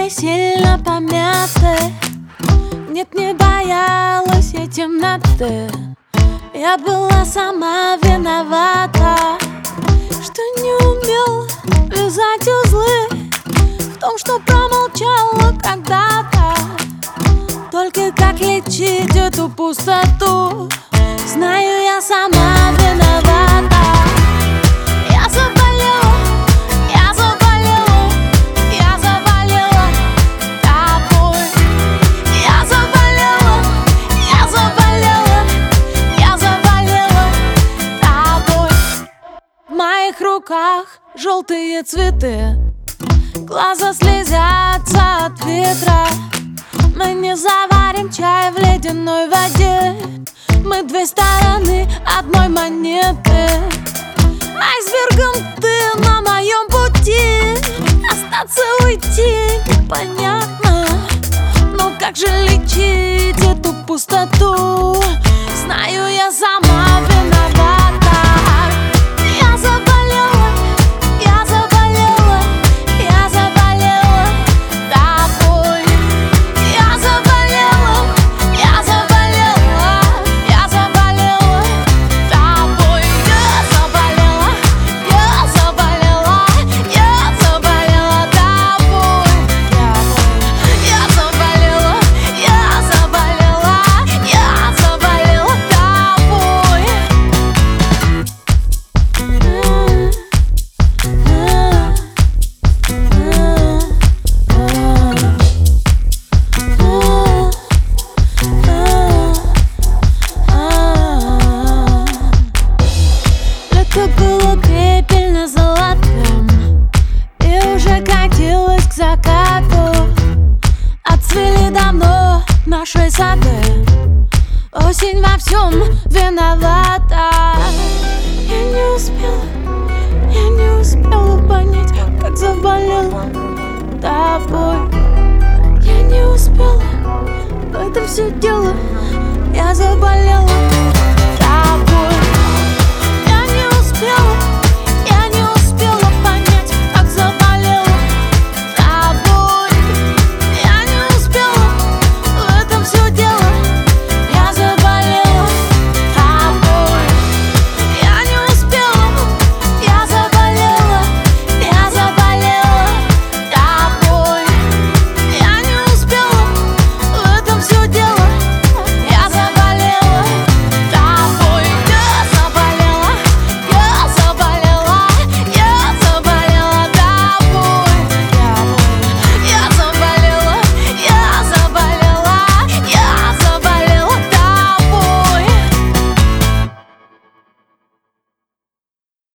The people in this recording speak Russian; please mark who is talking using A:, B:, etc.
A: не сильно помяты. Нет, не боялась я темноты. Я была сама виновата, что не умела вязать узлы, в том, что промолчала когда-то. Только как лечить эту пустоту, знаю, я сама виновата. Я заболела, я заболела, я заболела тобой. Я заболела, я заболела, я заболела тобой. В моих руках желтые цветы, глаза слезятся от ветра. Мы не заварим чай в ледяной воде, мы две стороны одной монеты. Айсбергом ты на моем пути, остаться, уйти непонятно. Но как же лечить эту пустоту? Знаю, я сама виновата. Я заболела, я заболела, я заболела тобой. Я заболела, я заболела, я заболела тобой. Я заболела, я заболела, я заболела тобой. Я заболела, я заболела, я заболела тобой. Лето было пепельно-золотым и уже катилось к закату. Отцвели давно наши сады, осень во всем виновата. Я не успела понять, как заболела тобой. Я не успела в это все дело, я заболела.